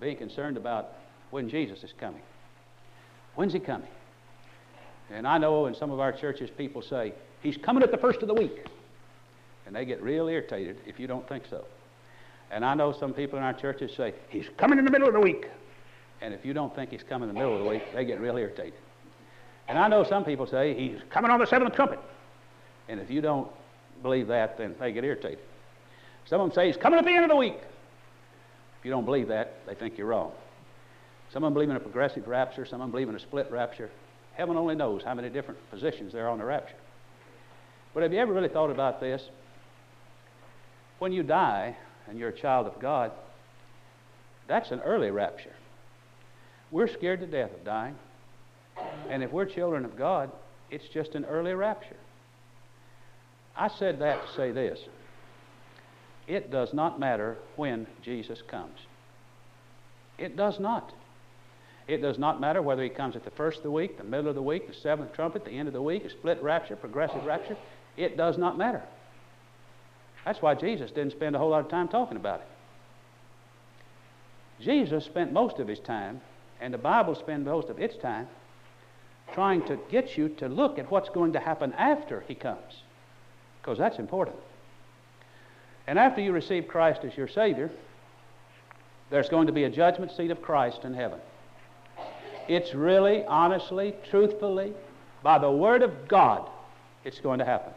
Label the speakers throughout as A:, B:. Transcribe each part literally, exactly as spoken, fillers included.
A: being concerned about when Jesus is coming. When's he coming? And I know in some of our churches people say, he's coming at the first of the week. And they get real irritated if you don't think so. And I know some people in our churches say, he's coming in the middle of the week. And if you don't think he's coming in the middle of the week, they get real irritated. And I know some people say, he's coming on the seventh trumpet. And if you don't believe that, then they get irritated. Some of them say, he's coming at the end of the week. If you don't believe that, they think you're wrong. Some of them believe in a progressive rapture. Some of them believe in a split rapture. Heaven only knows how many different positions there are on the rapture. But have you ever really thought about this? When you die and you're a child of God, that's an early rapture. We're scared to death of dying. And if we're children of God, it's just an early rapture. I said that to say this. It does not matter when Jesus comes. It does not. It does not matter whether he comes at the first of the week, the middle of the week, the seventh trumpet, the end of the week, a split rapture, progressive rapture. It does not matter. That's why Jesus didn't spend a whole lot of time talking about it. Jesus spent most of his time, and the Bible spends most of its time, trying to get you to look at what's going to happen after he comes, because that's important. And after you receive Christ as your Savior, there's going to be a judgment seat of Christ in heaven. It's really, honestly, truthfully, by the Word of God, it's going to happen.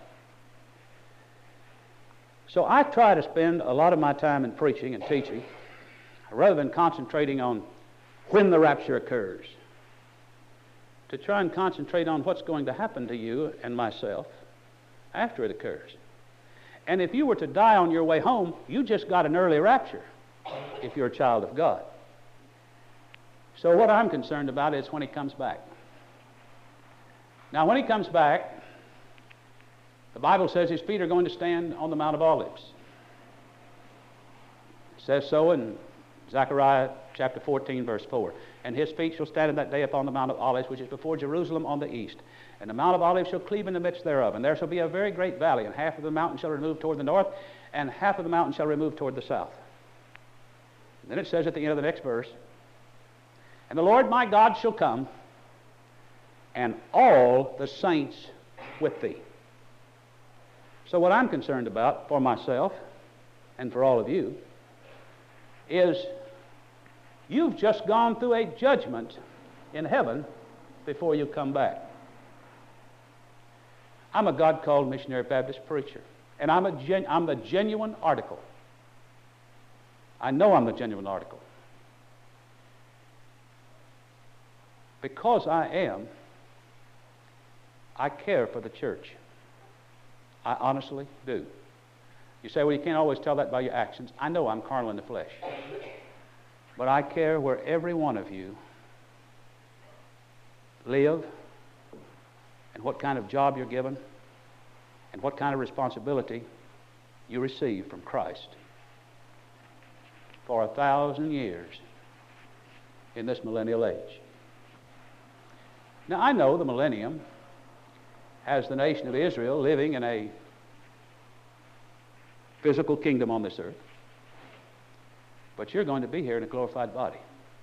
A: So I try to spend a lot of my time in preaching and teaching, rather than concentrating on when the rapture occurs, to try and concentrate on what's going to happen to you and myself after it occurs. And if you were to die on your way home, you just got an early rapture if you're a child of God. So what I'm concerned about is when he comes back. Now, when he comes back, the Bible says his feet are going to stand on the Mount of Olives. It says so in Zechariah chapter fourteen, verse four. And his feet shall stand in that day upon the Mount of Olives, which is before Jerusalem on the east. And the Mount of Olives shall cleave in the midst thereof. And there shall be a very great valley, and half of the mountain shall remove toward the north, and half of the mountain shall remove toward the south. And then it says at the end of the next verse, and the Lord my God shall come, and all the saints with thee. So what I'm concerned about for myself and for all of you is you've just gone through a judgment in heaven before you come back. I'm a God-called missionary Baptist preacher, and I'm, a gen- I'm the genuine article. I know I'm the genuine article. Because I am, I care for the church. I honestly do. You say, well, you can't always tell that by your actions. I know I'm carnal in the flesh. But I care where every one of you live, and what kind of job you're given, and what kind of responsibility you receive from Christ for a thousand years in this millennial age. Now, I know the millennium has the nation of Israel living in a physical kingdom on this earth, but you're going to be here in a glorified body.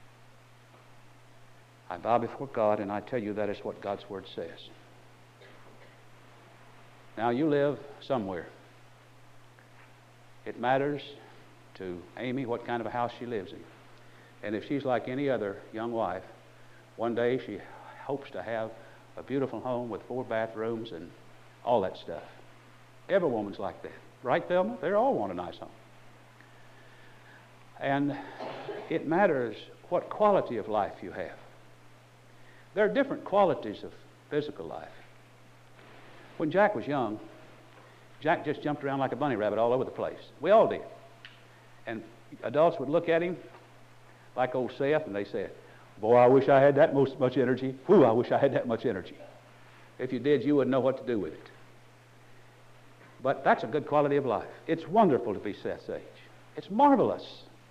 A: I bow before God, and I tell you that is what God's Word says. Now, you live somewhere. It matters to Amy what kind of a house she lives in. And if she's like any other young wife, one day she hopes to have a beautiful home with four bathrooms and all that stuff. Every woman's like that. Right, Thelma? They all want a nice home. And it matters what quality of life you have. There are different qualities of physical life. When Jack was young, Jack just jumped around like a bunny rabbit all over the place. We all did. And adults would look at him like old Seth, and they said, boy, I wish I had that most, much energy. Whew, I wish I had that much energy. If you did, you wouldn't know what to do with it. But that's a good quality of life. It's wonderful to be Seth's age. It's marvelous.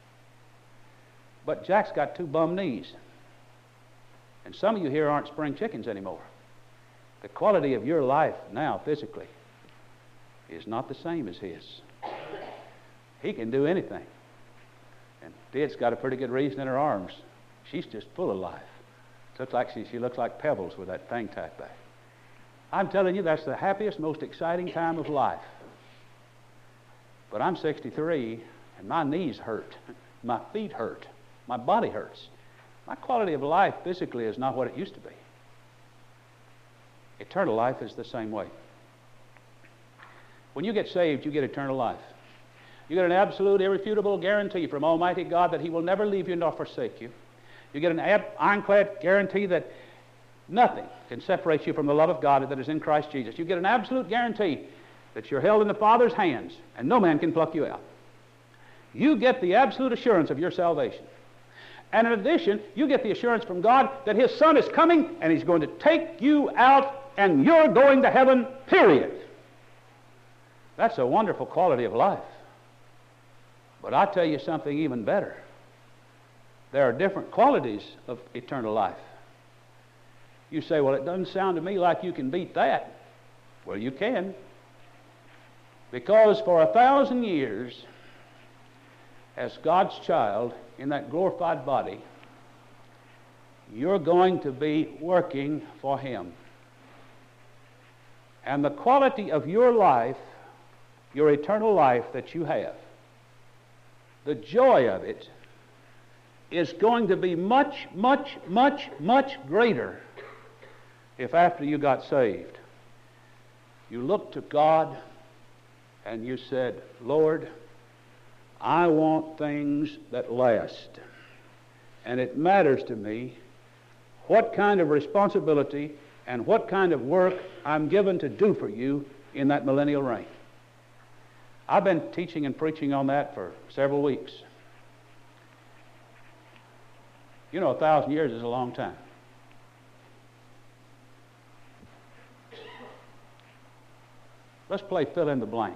A: But Jack's got two bum knees. And some of you here aren't spring chickens anymore. The quality of your life now, physically, is not the same as his. He can do anything. And Dead's got a pretty good reason in her arms. She's just full of life. Looks like she, she looks like pebbles with that thing tied back. I'm telling you, that's the happiest, most exciting time of life. But I'm sixty-three, and my knees hurt. My feet hurt. My body hurts. My quality of life physically is not what it used to be. Eternal life is the same way. When you get saved, you get eternal life. You get an absolute, irrefutable guarantee from Almighty God that He will never leave you nor forsake you. You get an ab- ironclad guarantee that nothing can separate you from the love of God that is in Christ Jesus. You get an absolute guarantee that you're held in the Father's hands and no man can pluck you out. You get the absolute assurance of your salvation. And in addition, you get the assurance from God that His Son is coming and He's going to take you out and you're going to heaven, period. That's a wonderful quality of life. But I'll tell you something even better. There are different qualities of eternal life. You say, well, it doesn't sound to me like you can beat that. Well, you can. Because for a thousand years, as God's child in that glorified body, you're going to be working for Him. And the quality of your life, your eternal life that you have, the joy of it is going to be much, much, much, much greater if after you got saved, you looked to God and you said, Lord, I want things that last. And it matters to me what kind of responsibility and what kind of work I'm given to do for you in that millennial reign. I've been teaching and preaching on that for several weeks. You know, a thousand years is a long time. Let's play fill in the blank.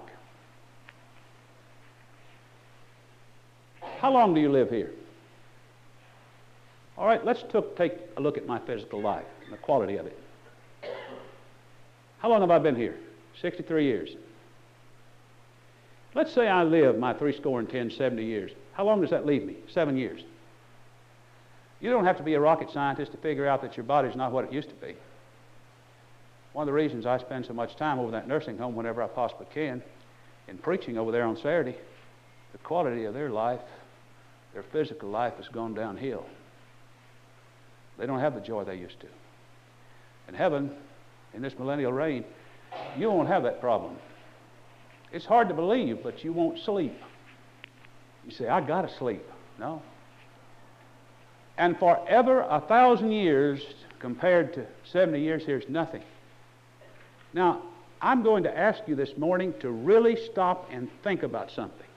A: How long do you live here? All right, let's took, take a look at my physical life and the quality of it. How long have I been here? sixty-three years. Let's say I live my three score and ten, seventy years. How long does that leave me? Seven years. You don't have to be a rocket scientist to figure out that your body's not what it used to be. One of the reasons I spend so much time over that nursing home whenever I possibly can, in preaching over there on Saturday, the quality of their life, their physical life has gone downhill. They don't have the joy they used to. In heaven, in this millennial reign, you won't have that problem. It's hard to believe, but you won't sleep. You say, I got to sleep. No. And forever, a thousand years compared to seventy years, here's nothing. Now, I'm going to ask you this morning to really stop and think about something.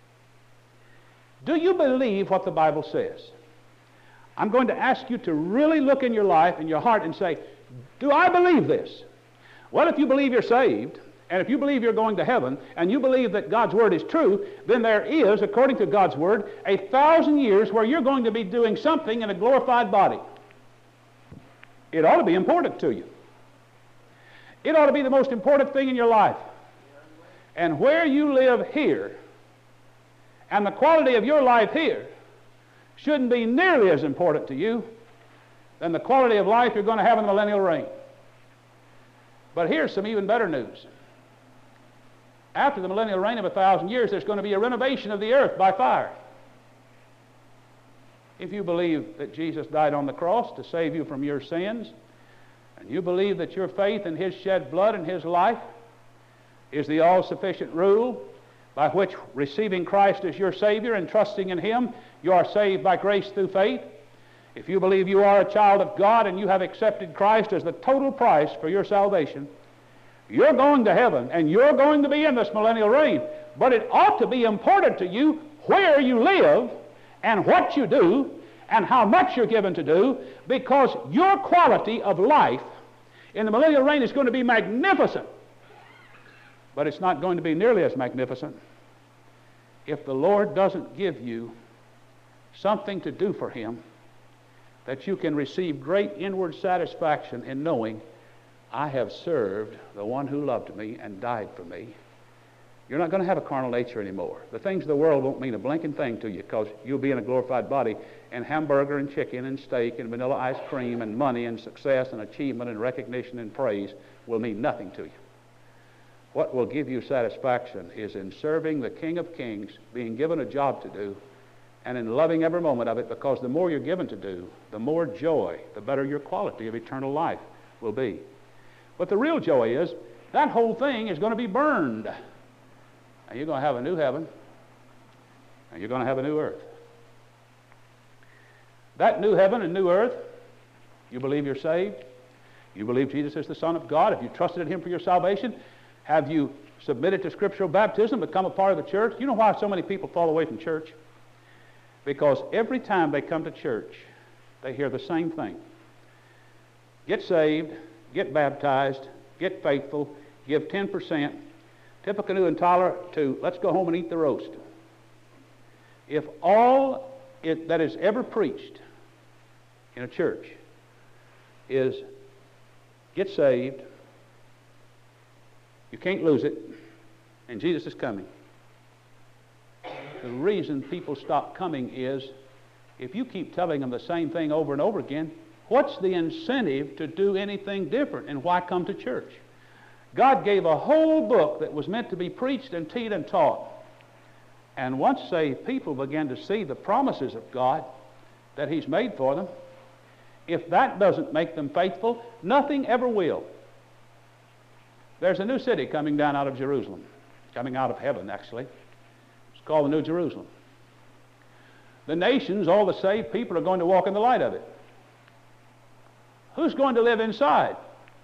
A: Do you believe what the Bible says? I'm going to ask you to really look in your life and your heart and say, do I believe this? Well, if you believe you're saved, and if you believe you're going to heaven, and you believe that God's Word is true, then there is, according to God's Word, a thousand years where you're going to be doing something in a glorified body. It ought to be important to you. It ought to be the most important thing in your life. And where you live here, and the quality of your life here, shouldn't be nearly as important to you than the quality of life you're going to have in the millennial reign. But here's some even better news. After the millennial reign of a thousand years, there's going to be a renovation of the earth by fire. If you believe that Jesus died on the cross to save you from your sins, and you believe that your faith in His shed blood and His life is the all-sufficient rule by which, receiving Christ as your Savior and trusting in Him, you are saved by grace through faith. If you believe you are a child of God and you have accepted Christ as the total price for your salvation, you're going to heaven and you're going to be in this millennial reign. But it ought to be important to you where you live and what you do and how much you're given to do, because your quality of life in the millennial reign is going to be magnificent. But it's not going to be nearly as magnificent if the Lord doesn't give you something to do for Him that you can receive great inward satisfaction in knowing, I have served the one who loved me and died for me, You're not going to have a carnal nature anymore. The things of the world won't mean a blinking thing to you because you'll be in a glorified body, and hamburger and chicken and steak and vanilla ice cream and money and success and achievement and recognition and praise will mean nothing to you. What will give you satisfaction is in serving the King of Kings, being given a job to do, and in loving every moment of it, because the more you're given to do, the more joy, the better your quality of eternal life will be. But the real joy is that whole thing is going to be burned. And you're going to have a new heaven, and you're going to have a new earth. That new heaven and new earth, you believe you're saved, you believe Jesus is the Son of God, have you trusted in Him for your salvation, have you submitted to scriptural baptism, become a part of the church? You know why so many people fall away from church? Because every time they come to church, they hear the same thing. Get saved, get baptized, get faithful, give ten percent, Tippecanoe and Tyler to let's go home and eat the roast. If all it, that is ever preached in a church is get saved, you can't lose it, and Jesus is coming. The reason people stop coming is if you keep telling them the same thing over and over again, what's the incentive to do anything different, and why come to church? God gave a whole book that was meant to be preached and taught and taught. And once saved people began to see the promises of God that He's made for them, if that doesn't make them faithful, nothing ever will. There's a new city coming down out of Jerusalem, coming out of heaven, actually. It's called the New Jerusalem. The nations, all the saved people, are going to walk in the light of it. Who's going to live inside?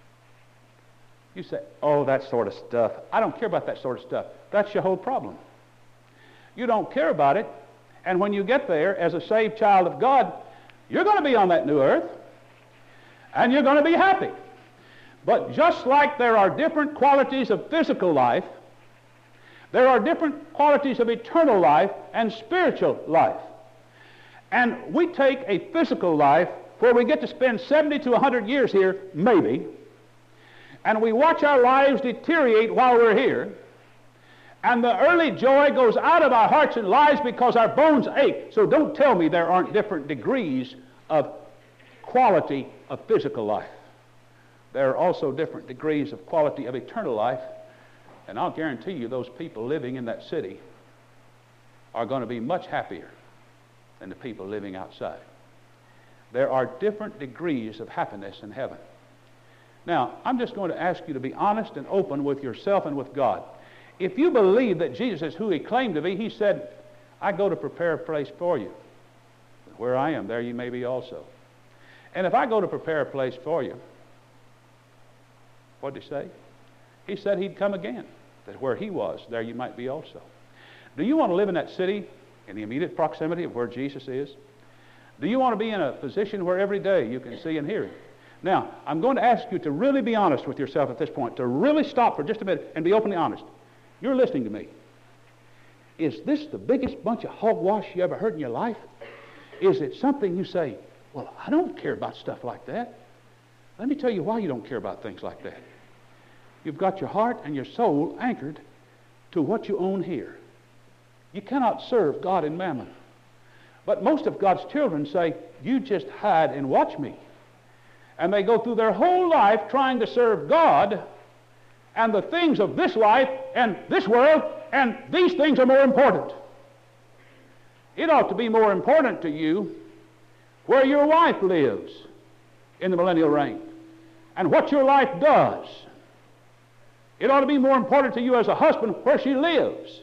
A: You say, oh, that sort of stuff. I don't care about that sort of stuff. That's your whole problem. You don't care about it, and when you get there as a saved child of God, you're going to be on that new earth, and you're going to be happy. But just like there are different qualities of physical life, there are different qualities of eternal life and spiritual life. And we take a physical life where we get to spend seventy to one hundred years here, maybe, and we watch our lives deteriorate while we're here, and the early joy goes out of our hearts and lives because our bones ache. So don't tell me there aren't different degrees of quality of physical life. There are also different degrees of quality of eternal life, and I'll guarantee you those people living in that city are going to be much happier than the people living outside. There are different degrees of happiness in heaven. Now, I'm just going to ask you to be honest and open with yourself and with God. If you believe that Jesus is who He claimed to be, He said, I go to prepare a place for you. Where I am, there you may be also. And if I go to prepare a place for you, what did He say? He said He'd come again, that where He was, there you might be also. Do you want to live in that city in the immediate proximity of where Jesus is? Do you want to be in a position where every day you can see and hear Him? Now, I'm going to ask you to really be honest with yourself at this point, to really stop for just a minute and be openly honest. You're listening to me. Is this the biggest bunch of hogwash you ever heard in your life? Is it something you say, well, I don't care about stuff like that? Let me tell you why you don't care about things like that. You've got your heart and your soul anchored to what you own here. You cannot serve God in mammon. But most of God's children say, you just hide and watch me. And they go through their whole life trying to serve God, and the things of this life and this world, and these things are more important. It ought to be more important to you where your wife lives in the millennial reign and what your life does. It ought to be more important to you as a husband where she lives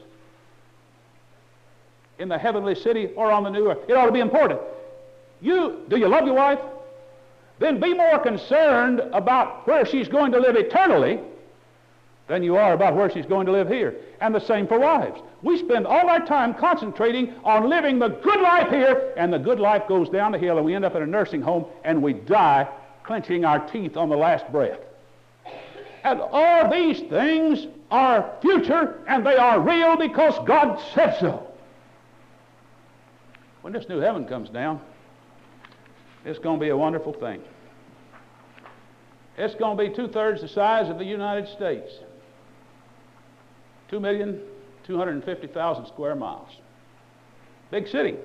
A: in the heavenly city or on the new earth. It ought to be important. You, do you love your wife? Then be more concerned about where she's going to live eternally than you are about where she's going to live here. And the same for wives. We spend all our time concentrating on living the good life here, and the good life goes down the hill, and we end up in a nursing home, and we die clenching our teeth on the last breath. And all these things are future, and they are real because God said so. When this new heaven comes down, it's going to be a wonderful thing. It's going to be two-thirds the size of the United States. two million two hundred fifty thousand square miles. Big city.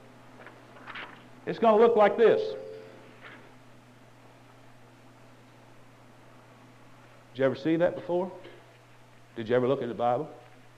A: It's going to look like this. Did you ever see that before? Did you ever look in the Bible?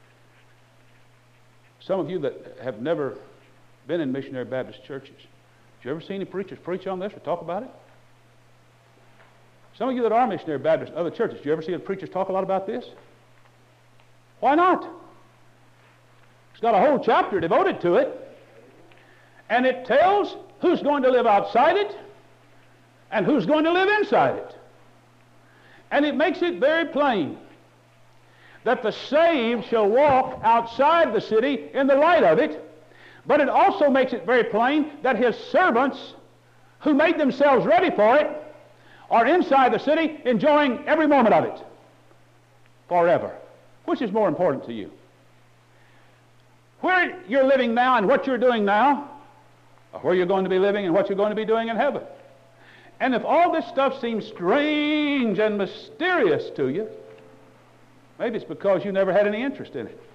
A: Some of you that have never been in missionary Baptist churches, did you ever see any preachers preach on this or talk about it? Some of you that are missionary Baptists, other churches, did you ever see the preachers talk a lot about this? Why not? It's got a whole chapter devoted to it. And it tells who's going to live outside it and who's going to live inside it. And it makes it very plain that the saved shall walk outside the city in the light of it, but it also makes it very plain that his servants who made themselves ready for it are inside the city enjoying every moment of it forever. Which is more important to you? Where you're living now and what you're doing now, or where you're going to be living and what you're going to be doing in heaven? And if all this stuff seems strange and mysterious to you, maybe it's because you never had any interest in it.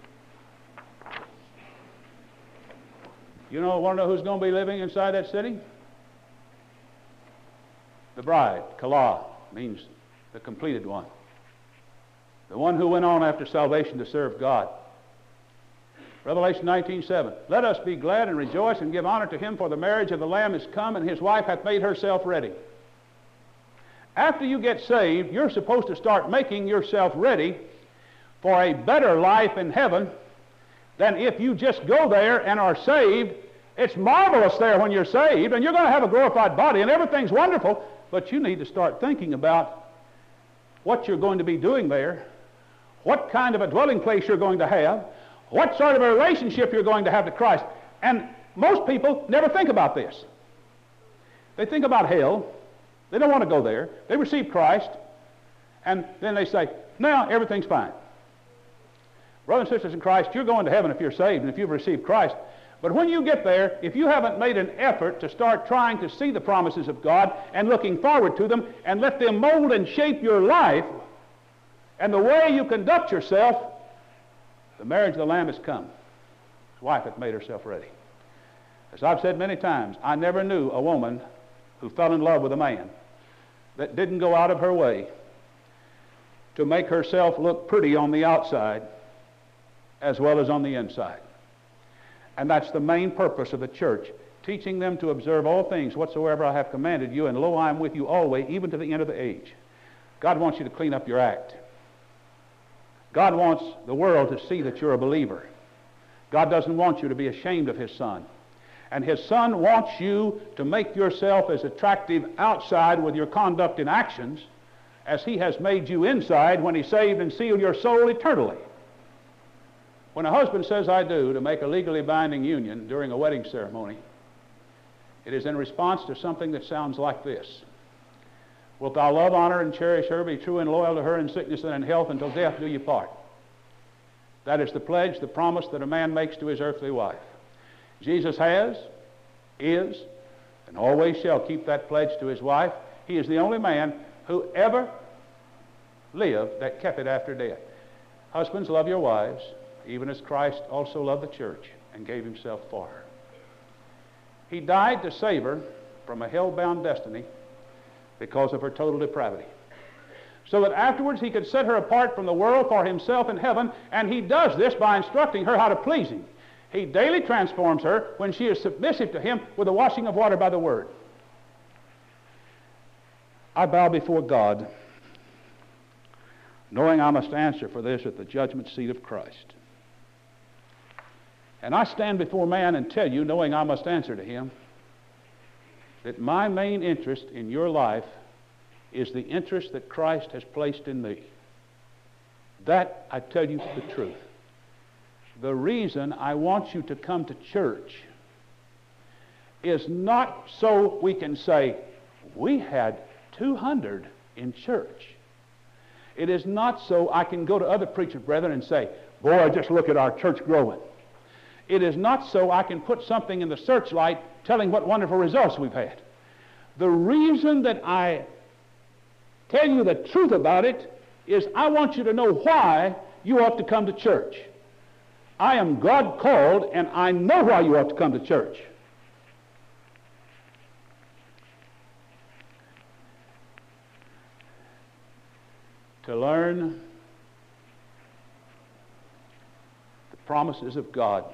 A: You know, want to know who's going to be living inside that city? The bride, Kala, means the completed one. The one who went on after salvation to serve God. Revelation nineteen seven. Let us be glad and rejoice and give honor to him, for the marriage of the Lamb is come, and his wife hath made herself ready. After you get saved, you're supposed to start making yourself ready for a better life in heaven than if you just go there and are saved. It's marvelous there when you're saved, and you're going to have a glorified body, and everything's wonderful, but you need to start thinking about what you're going to be doing there, what kind of a dwelling place you're going to have, what sort of a relationship you're going to have to Christ. And most people never think about this. They think about hell. They don't want to go there. They receive Christ, and then they say, now everything's fine. Brothers and sisters in Christ, you're going to heaven if you're saved and if you've received Christ. But when you get there, if you haven't made an effort to start trying to see the promises of God and looking forward to them and let them mold and shape your life and the way you conduct yourself, the marriage of the Lamb has come. His wife hath made herself ready. As I've said many times, I never knew a woman who fell in love with a man that didn't go out of her way to make herself look pretty on the outside as well as on the inside. And that's the main purpose of the church, teaching them to observe all things whatsoever I have commanded you, and lo, I am with you always, even to the end of the age. God wants you to clean up your act. God wants the world to see that you're a believer. God doesn't want you to be ashamed of his Son. And his Son wants you to make yourself as attractive outside with your conduct and actions as he has made you inside when he saved and sealed your soul eternally. When a husband says I do to make a legally binding union during a wedding ceremony, it is in response to something that sounds like this. Wilt thou love, honor, and cherish her, be true and loyal to her in sickness and in health, until death do you part? That is the pledge, the promise that a man makes to his earthly wife. Jesus has, is, and always shall keep that pledge to his wife. He is the only man who ever lived that kept it after death. Husbands, love your wives, even as Christ also loved the church and gave himself for her. He died to save her from a hell-bound destiny because of her total depravity, so that afterwards he could set her apart from the world for himself in heaven, and he does this by instructing her how to please him. He daily transforms her when she is submissive to him with the washing of water by the word. I bow before God, knowing I must answer for this at the judgment seat of Christ. And I stand before man and tell you, knowing I must answer to him, that my main interest in your life is the interest that Christ has placed in me. That, I tell you the truth. The reason I want you to come to church is not so we can say, we had two hundred in church. It is not so I can go to other preacher brethren and say, boy, just look at our church growing. It is not so I can put something in the searchlight telling what wonderful results we've had. The reason that I tell you the truth about it is I want you to know why you ought to come to church. I am God called, and I know why you ought to come to church. To learn the promises of God,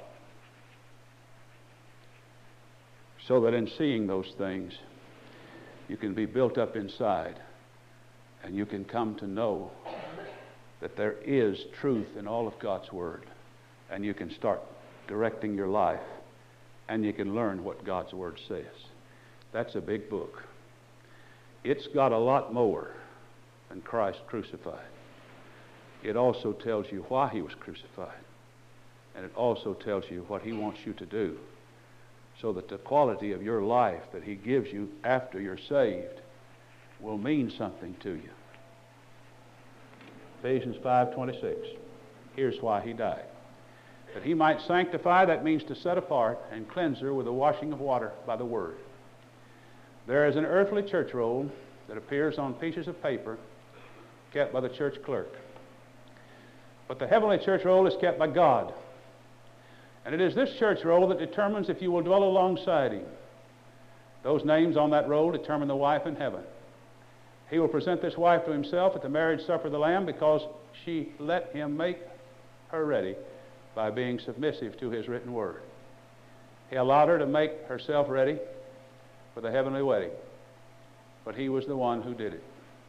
A: so that in seeing those things, you can be built up inside, and you can come to know that there is truth in all of God's Word, and you can start directing your life, and you can learn what God's Word says. That's a big book. It's got a lot more than Christ crucified. It also tells you why he was crucified, and it also tells you what he wants you to do, so that the quality of your life that he gives you after you're saved will mean something to you. Ephesians five twenty-six. Here's why he died. That he might sanctify, that means to set apart, and cleanse her with the washing of water by the word. There is an earthly church roll that appears on pieces of paper kept by the church clerk. But the heavenly church roll is kept by God. And it is this church roll that determines if you will dwell alongside him. Those names on that roll determine the wife in heaven. He will present this wife to himself at the marriage supper of the Lamb, because she let him make her ready by being submissive to his written word. He allowed her to make herself ready for the heavenly wedding, but he was the one who did it.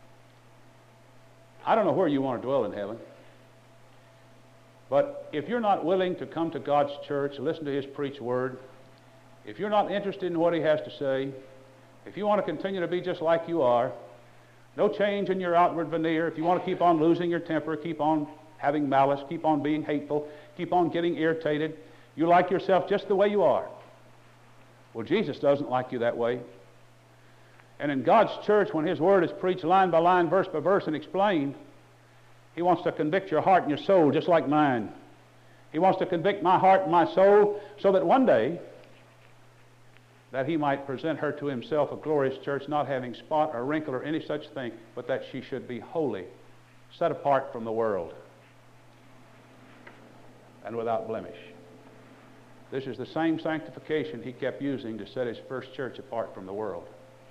A: I don't know where you want to dwell in heaven, but if you're not willing to come to God's church, listen to his preached word, if you're not interested in what he has to say, if you want to continue to be just like you are, no change in your outward veneer, if you want to keep on losing your temper, keep on having malice, keep on being hateful, keep on getting irritated, you like yourself just the way you are. Well, Jesus doesn't like you that way. And in God's church, when his word is preached line by line, verse by verse, and explained, he wants to convict your heart and your soul just like mine. He wants to convict my heart and my soul, so that one day that he might present her to himself, a glorious church, not having spot or wrinkle or any such thing, but that she should be holy, set apart from the world, and without blemish. This is the same sanctification he kept using to set his first church apart from the world.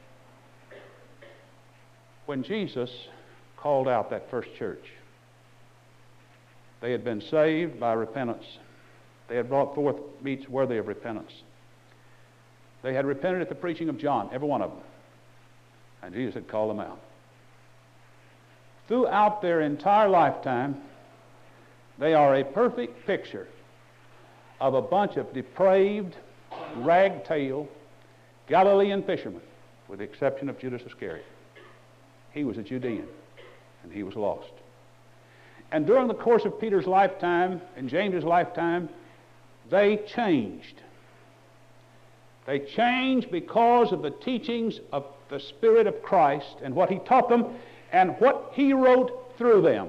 A: When Jesus called out that first church, they had been saved by repentance. They had brought forth meats worthy of repentance. They had repented at the preaching of John, every one of them. And Jesus had called them out. Throughout their entire lifetime, they are a perfect picture of a bunch of depraved, ragtail Galilean fishermen, with the exception of Judas Iscariot. He was a Judean, and he was lost. And during the course of Peter's lifetime and James's lifetime, they changed. They changed because of the teachings of the Spirit of Christ and what he taught them and what he wrote through them.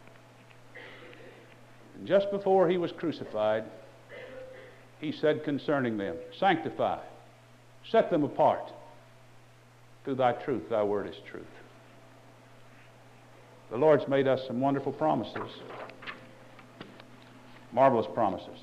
A: And just before he was crucified, he said concerning them, sanctify, set them apart. Through thy truth, thy word is truth. The Lord's made us some wonderful promises, marvelous promises.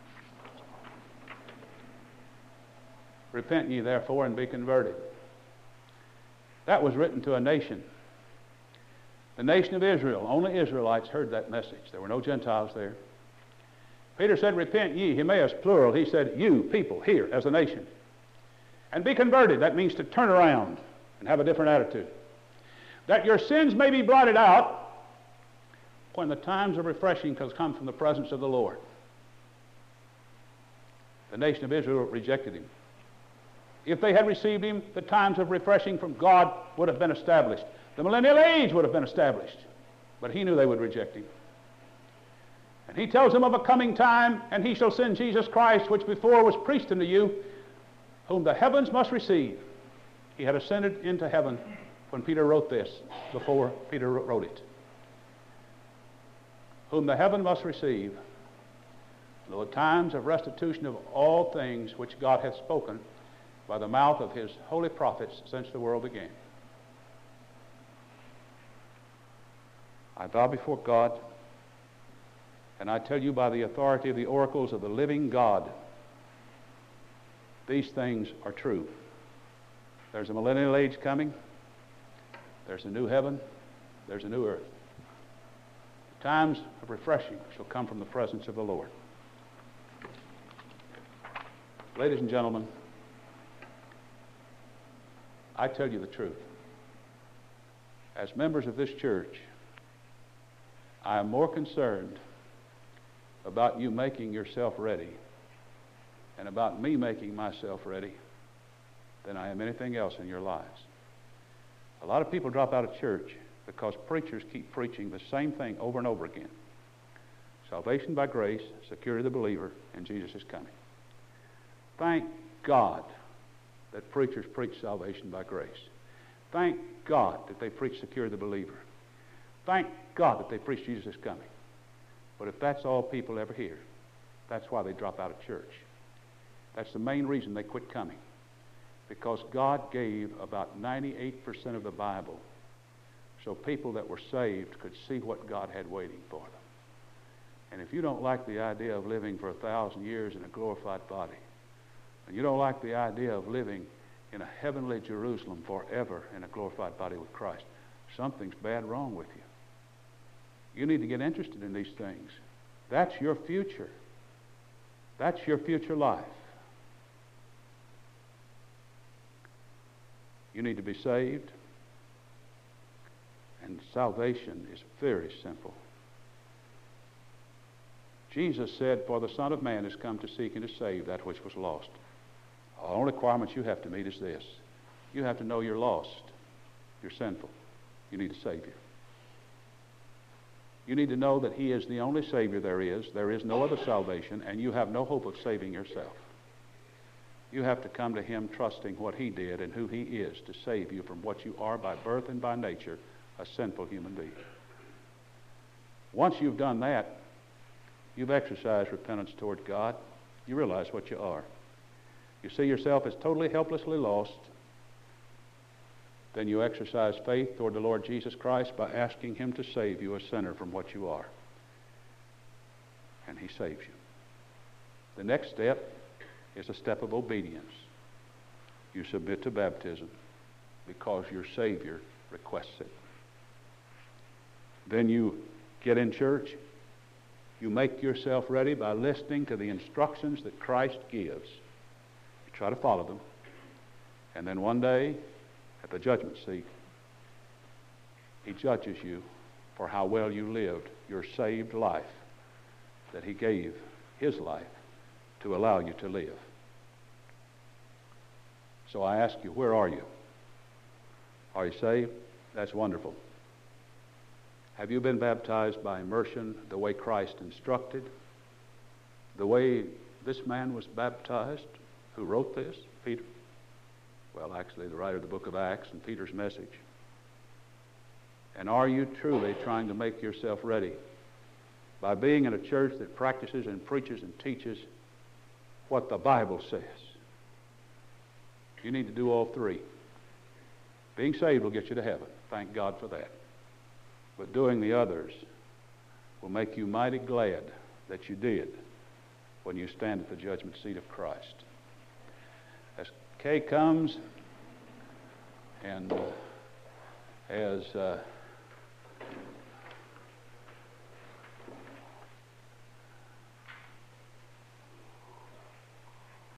A: Repent ye therefore and be converted. That was written to a nation. The nation of Israel. Only Israelites heard that message. There were no Gentiles there. Peter said, repent ye, Himeus, plural. He said, you, people, here, as a nation. And be converted. That means to turn around and have a different attitude. That your sins may be blotted out when the times of refreshing come from the presence of the Lord. The nation of Israel rejected him. If they had received him, the times of refreshing from God would have been established. The millennial age would have been established. But he knew they would reject him. And he tells them of a coming time, and he shall send Jesus Christ, which before was preached unto you, whom the heavens must receive. He had ascended into heaven when Peter wrote this, before Peter wrote it. Whom the heaven must receive, the times of restitution of all things which God hath spoken by the mouth of his holy prophets since the world began. I vow before God And I tell you by the authority of the oracles of the living God, these things are true. There's a millennial age coming. There's a new heaven. There's a new earth. The times of refreshing shall come from the presence of the Lord. Ladies and gentlemen, I tell you the truth. As members of this church, I am more concerned about you making yourself ready and about me making myself ready than I am anything else in your lives. A lot of people drop out of church because preachers keep preaching the same thing over and over again. Salvation by grace, security of the believer, and Jesus is coming. Thank God that preachers preach salvation by grace. Thank God that they preach security of the believer. Thank God that they preach Jesus is coming. But if that's all people ever hear, that's why they drop out of church. That's the main reason they quit coming. Because God gave about ninety-eight percent of the Bible so people that were saved could see what God had waiting for them. And if you don't like the idea of living for a thousand years in a glorified body, and you don't like the idea of living in a heavenly Jerusalem forever in a glorified body with Christ, something's bad wrong with you. You need to get interested in these things. That's your future. That's your future life. You need to be saved. And salvation is very simple. Jesus said, "For the Son of Man has come to seek and to save that which was lost." The only requirement you have to meet is this. You have to know you're lost. You're sinful. You need a Savior. You need to know that He is the only Savior there is. There is no other salvation, and you have no hope of saving yourself. You have to come to Him trusting what He did and who He is to save you from what you are by birth and by nature, a sinful human being. Once you've done that, you've exercised repentance toward God. You realize what you are. You see yourself as totally helplessly lost. Then you exercise faith toward the Lord Jesus Christ by asking Him to save you, a sinner, from what you are. And He saves you. The next step is a step of obedience. You submit to baptism because your Savior requests it. Then you get in church. You make yourself ready by listening to the instructions that Christ gives. You try to follow them. And then one day, at the judgment seat, He judges you for how well you lived your saved life that He gave His life to allow you to live. So I ask you, where are you? Are you saved? That's wonderful. Have you been baptized by immersion the way Christ instructed? The way this man was baptized who wrote this, Peter? Well, actually, the writer of the book of Acts and Peter's message. And are you truly trying to make yourself ready by being in a church that practices and preaches and teaches what the Bible says? You need to do all three. Being saved will get you to heaven. Thank God for that. But doing the others will make you mighty glad that you did when you stand at the judgment seat of Christ. As Kay comes and uh, as uh,